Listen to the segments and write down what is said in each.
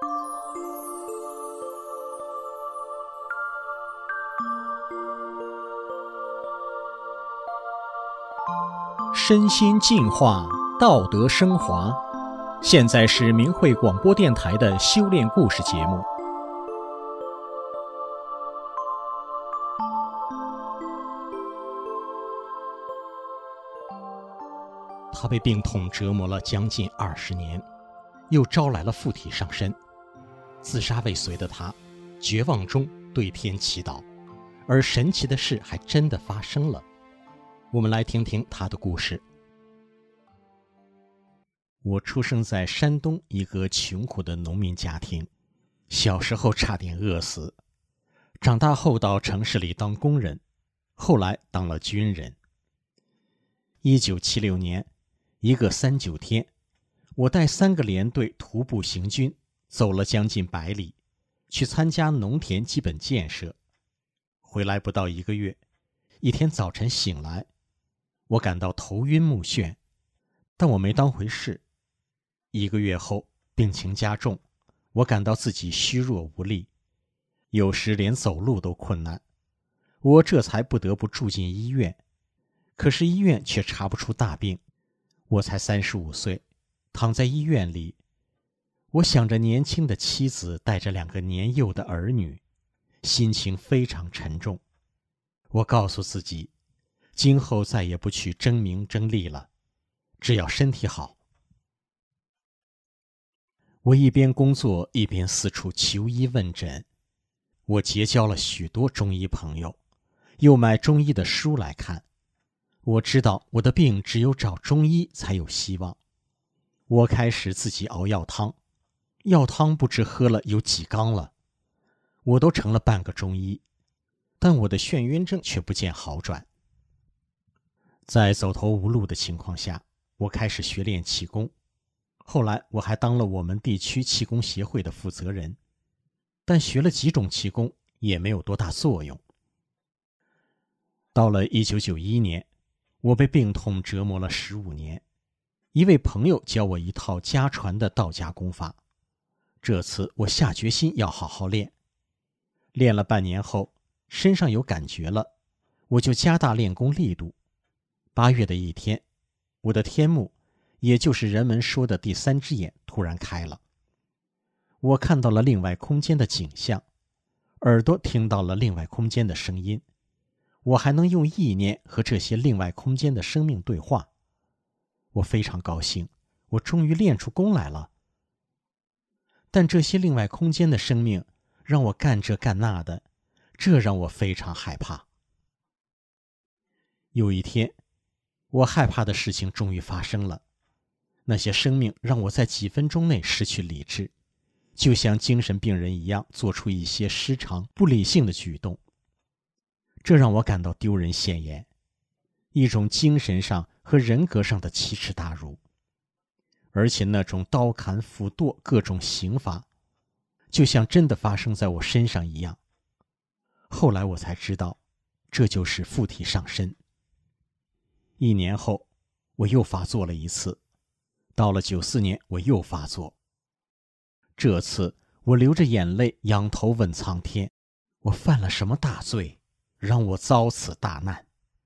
身心净化，道德升华。现在是明慧广播电台的修炼故事节目。他被病痛折磨了将近20年，又招来了附体上身。自杀未遂的他，绝望中对天祈祷，而神奇的事还真的发生了。我们来听听他的故事。我出生在山东一个穷苦的农民家庭，小时候差点饿死，长大后到城市里当工人，后来当了军人。1976年，一个39天，我带3个连队徒步行军，走了将近100里，去参加农田基本建设。回来不到1个月，一天早晨醒来，我感到头晕目眩，但我没当回事。1个月后，病情加重，我感到自己虚弱无力，有时连走路都困难。我这才不得不住进医院，可是医院却查不出大病。我才35岁，躺在医院里，我想着年轻的妻子带着2个年幼的儿女，心情非常沉重。我告诉自己，今后再也不去争名争利了，只要身体好。我一边工作一边四处求医问诊，我结交了许多中医朋友，又买中医的书来看。我知道我的病只有找中医才有希望。我开始自己熬药汤，药汤不知喝了有几缸了，我都成了半个中医，但我的眩晕症却不见好转。在走投无路的情况下，我开始学练气功。后来我还当了我们地区气功协会的负责人，但学了几种气功也没有多大作用。到了1991年，我被病痛折磨了15年。一位朋友教我一套家传的道家功法，这次我下决心要好好练。练了半年后，身上有感觉了，我就加大练功力度。8月的一天，我的天目，也就是人们说的第3只眼突然开了。我看到了另外空间的景象，耳朵听到了另外空间的声音，我还能用意念和这些另外空间的生命对话。我非常高兴，我终于练出功来了。但这些另外空间的生命让我干这干那的，这让我非常害怕。有一天，我害怕的事情终于发生了。那些生命让我在几分钟内失去理智，就像精神病人一样做出一些失常、不理性的举动。这让我感到丢人现眼，一种精神上和人格上的奇耻大辱。而且那种刀砍斧剁各种刑罚，就像真的发生在我身上一样。后来我才知道，这就是附体上身。1年后，我又发作了一次。到了94年，我又发作。这次我流着眼泪仰头问苍天，我犯了什么大罪，让我遭此大难？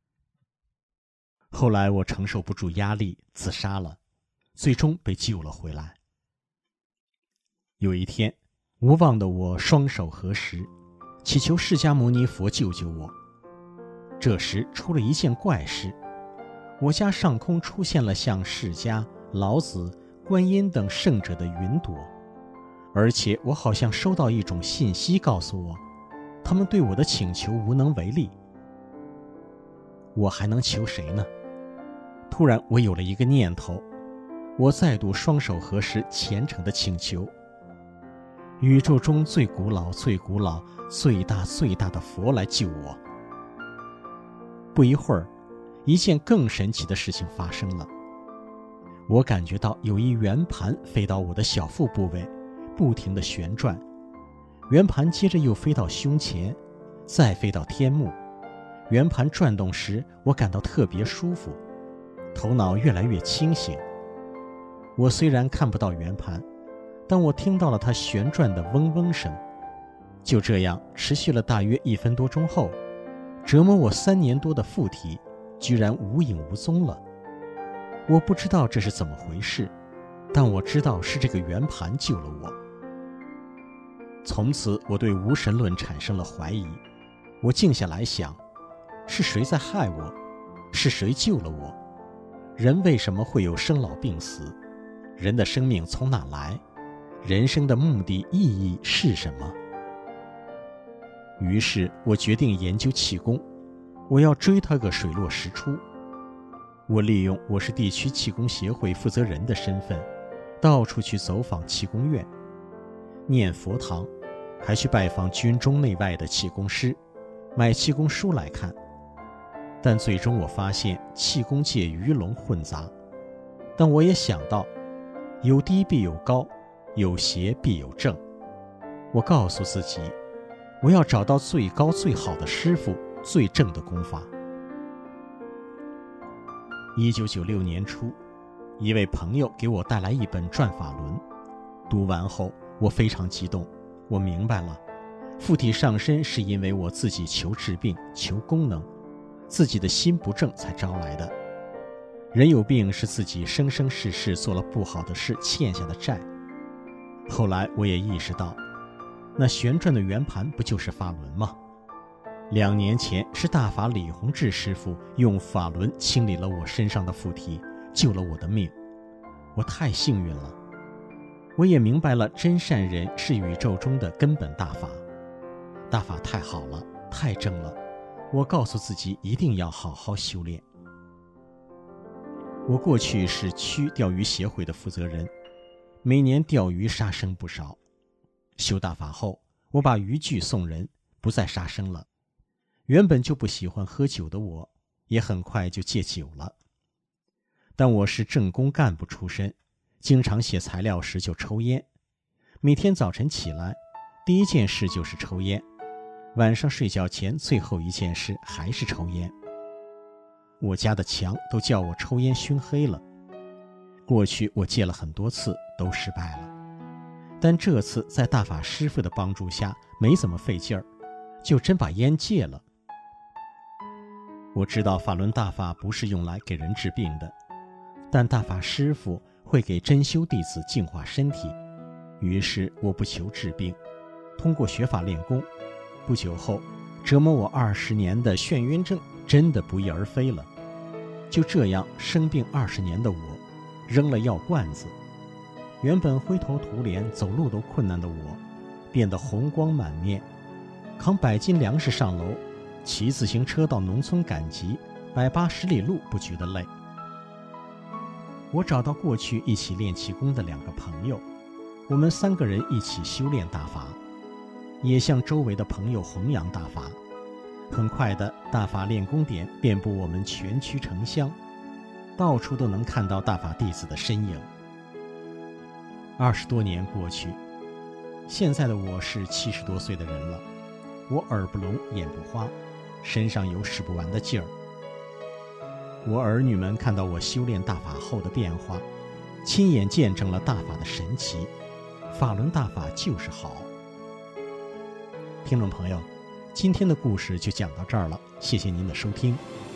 后来我承受不住压力自杀了，最终被救了回来。有一天，无望的我双手合十，祈求释迦牟尼佛救救我。这时出了一件怪事，我家上空出现了像释迦、老子、观音等圣者的云朵，而且我好像收到一种信息告诉我，他们对我的请求无能为力。我还能求谁呢？突然我有了一个念头，我再度双手合十，虔诚地请求宇宙中最古老、最古老、最大、最大的佛来救我。不一会儿，一件更神奇的事情发生了。我感觉到有一圆盘飞到我的小腹部位，不停地旋转。圆盘接着又飞到胸前，再飞到天目。圆盘转动时，我感到特别舒服，头脑越来越清醒。我虽然看不到圆盘， 但我听到了它旋转的嗡嗡声。就这样持续了大约1分多钟后，折磨我3年多的附体居然无影无踪了。我不知道这是怎么回事，但我知道是这个圆盘救了我。从此我对无神论产生了怀疑。我静下来想，是谁在害我？是谁救了我？人为什么会有生老病死？人的生命从哪来？人生的目的意义是什么？于是我决定研究气功，我要追它个水落石出。我利用我是地区气功协会负责人的身份，到处去走访气功院，念佛堂，还去拜访军中内外的气功师，买气功书来看。但最终我发现气功界鱼龙混杂，但我也想到，有低必有高，有邪必有正。我告诉自己，我要找到最高最好的师傅，最正的功法。1996年初，一位朋友给我带来一本《转法轮》，读完后我非常激动。我明白了，附体上身是因为我自己求治病、求功能，自己的心不正才招来的。人有病是自己生生世世做了不好的事欠下的债。后来我也意识到，那旋转的圆盘不就是法轮吗？2年前是大法李洪志师傅用法轮清理了我身上的附体，救了我的命。我太幸运了。我也明白了真善人是宇宙中的根本大法。大法太好了，太正了。我告诉自己一定要好好修炼。我过去是区钓鱼协会的负责人，每年钓鱼杀生不少。修大法后，我把渔具送人，不再杀生了。原本就不喜欢喝酒的我，也很快就戒酒了。但我是政工干部出身，经常写材料时就抽烟。每天早晨起来，第一件事就是抽烟，晚上睡觉前最后一件事还是抽烟。我家的墙都叫我抽烟熏黑了。过去我戒了很多次，都失败了。但这次在大法师父的帮助下，没怎么费劲儿，就真把烟戒了。我知道法轮大法不是用来给人治病的，但大法师父会给真修弟子净化身体。于是我不求治病，通过学法练功，不久后折磨我20年的眩晕症真的不翼而飞了。就这样，生病20年的我扔了药罐子，原本灰头土脸走路都困难的我变得红光满面，扛100斤粮食上楼，骑自行车到农村赶集，180里路不觉得累。我找到过去一起练气功的2个朋友，我们3个人一起修炼大法，也向周围的朋友弘扬大法。很快的，大法练功点遍布我们全区城乡，到处都能看到大法弟子的身影。20多年过去，现在的我是70多岁的人了。我耳不聋眼不花，身上有使不完的劲儿。我儿女们看到我修炼大法后的变化，亲眼见证了大法的神奇。法轮大法就是好。听众朋友，今天的故事就讲到这儿了，谢谢您的收听。